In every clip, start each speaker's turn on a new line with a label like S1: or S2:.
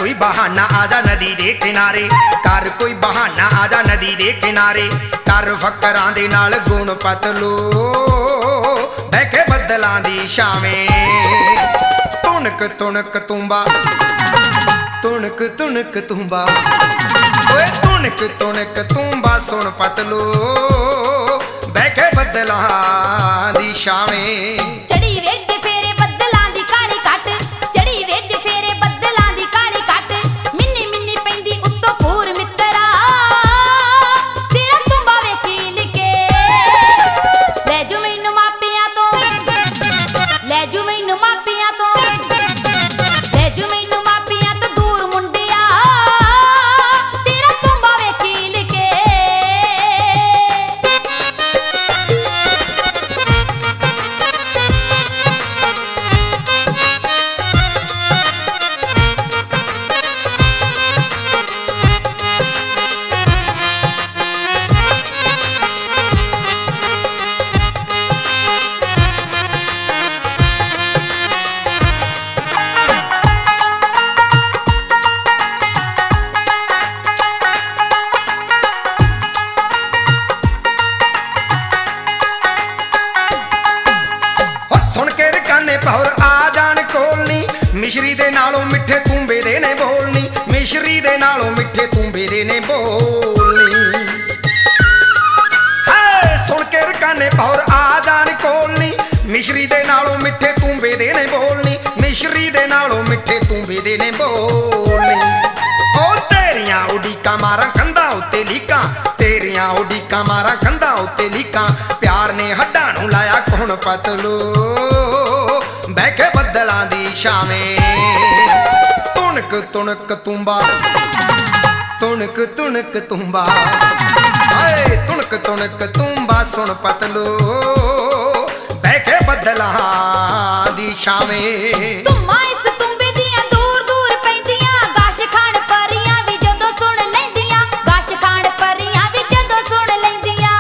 S1: कोई बहाना आजा नदी दे किनारे, कर कोई बहाना आजा नदी दे किनारे, कर फकरां दे नाल गुण पतलो बह के बदलां दी छावें। तुनक तुनक तूंबा, तुनक तुनक तूंबा, ओए तुनक तुनक तूंबा सुन पतलो बह के बदलां दी छावें।
S2: चढ़ी विच फेरे बदलां दी काली कट, चढ़ी विच फेरे बदलां दी काली कट, मिन्नी मिन्नी पैंदी उत्तों पूर मित्तरा तेरा तूंबा वेखी लिखे। लै जू मैनू मापियां तो, लै जू मैनू मापियां तो, लै जू मैनू मापियां तो दूर मुंडिया तेरा तूंबा वेखी लिखे।
S1: पौर आ जान कोलनी, मिश्री दे नालों मिठे तूंबे दे ने बोलनी, मिश्री दे नालों मिठे तूंबे दे ने बोलनी। सुन के रकाने पौर आ जान कोलनी, मिश्री दे नालों मिठे तूंबे दे ने बोलनी, मिश्री दे नालों मिठे तूंबे दे ने बोलनी। ओ तेरियां उडीकां मारां कंधां उत्ते लीकां, तेरियां उडीकां मारां कंधां उत्ते लीकां, प्यार ने हड्डां नूं लाया कुण पतलो बह के बदलां दी छावें। तुनक तुनक तूंबा, तुनक तुनक तूंबा, हाय तुनक तुनक तूंबा सुन पतलो बह के बदलां दी छावें।
S2: तुम्मा इस तुंबे दियां दूर दूर पैंदियां, गाश खान परियां भी जदों सुन लैंदियां, गाश खान परियां भी जदों सुन लैंदियां।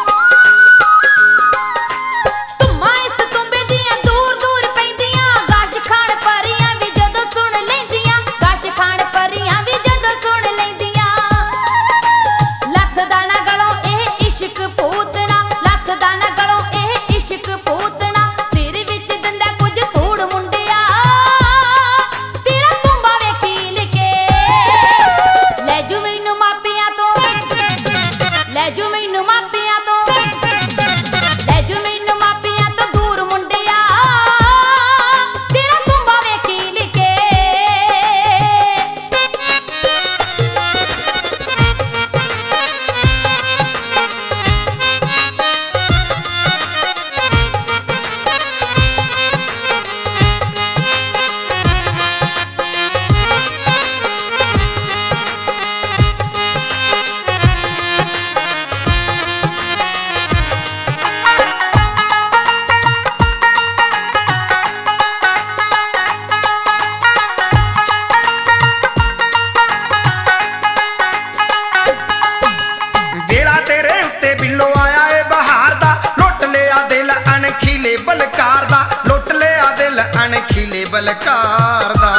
S2: तुम्मा इस तुंबे दियां दूर दूर पैंदियां, गाश खान परियां भी जदों सुन लैंदियां, गाश खान परियां भी जदों सुन लैंदियां। लथ दाना गलों एह इश्क पूतना, लथ दाना गलों एह इश्क पूतना, सिर विच दंदा कुछ थूड़ मुंडिया तेरा तूंबा वेखी लिखे। लै जू मैनू मापियां तो, लै जू मैनू मापियां तो, लै जू मैनू मापियां तो दूर मुंडिया तेरा तूंबा वेखी लिखे।
S1: वेला तेरे उत्ते बिल्लो आया ए बहार दा, लुट लिया दिल अणखीले बलकार दा, लुट लिया दिल अणखीले बलकार दा।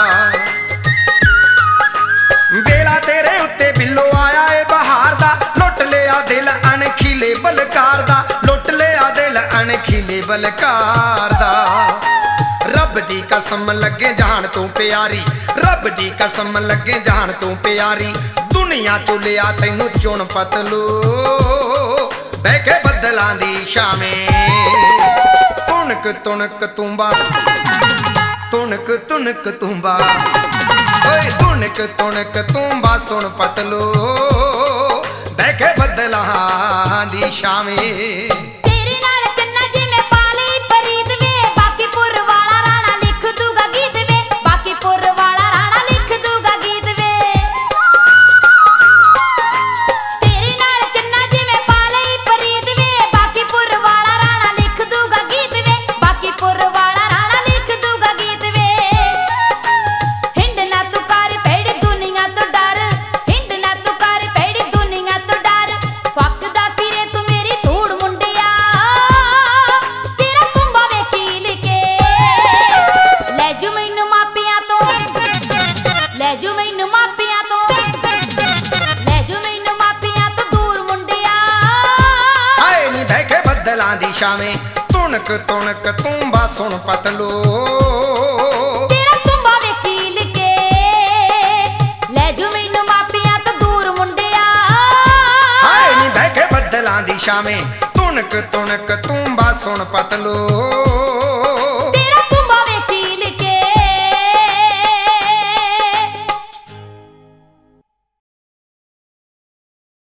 S1: वेला तेरे उत्ते बिल्लो आया ए बहार दा, लुट लिया दिल अणखीले बलकार दा, लुट लिया दिल अणखीले बलकार दा। रब दी कसम लगे जान तू प्यारी, रब दी कसम लगे जान तू प्यारी, दुनिया चो लिया तैनू चुन पतलो बह के बदलां दी छावें। तुनक तुनक तूंबा, तुनक तुनक तूंबा, ओए तुनक तुनक तूंबा सुन पतलो बह के बदलां दी छावें।
S2: तेरे नाल चन्ना जिवें पाली परीत वे, बाकीपुर वाला राणा लिख दूगा गीत वे, बाकीपुर वाला राणा लिख दूगा गीत वे। तेरे नाल चन्ना जिवें पाली परीत वे, बाकीपुर वाला राणा लिख दूगा गीत वे, बाकीपुर वाला राणा लिख दूगा गीत वे। हिंद ना तू कर पेड़ दुनिया तो डर, हिंद ना तू कर पेड़ दुनिया तो डर, फकदा फिरे तू मेरी धूड़ मुंडिया
S1: ਛਾਵੇਂ ਤੁਣਕ ਤੁਣਕ ਤੂੰਬਾ ਸੁਣ ਪਤਲੋ
S2: ਤੇਰਾ ਤੁੰਬਾ ਵੇਖੀ ਲਿਕੇ ਲੈ ਜੂ ਮੈਨੂੰ ਮਾਪਿਆਂ ਤੋਂ ਦੂਰ ਮੁੰਡਿਆ
S1: ਹਾਏ ਨੀ ਬਹਿ ਕੇ ਬੱਦਲਾਂ ਦੀ ਛਾਵੇਂ ਤੁਣਕ ਤੁਣਕ ਤੂੰਬਾ ਸੁਣ ਪਤਲੋ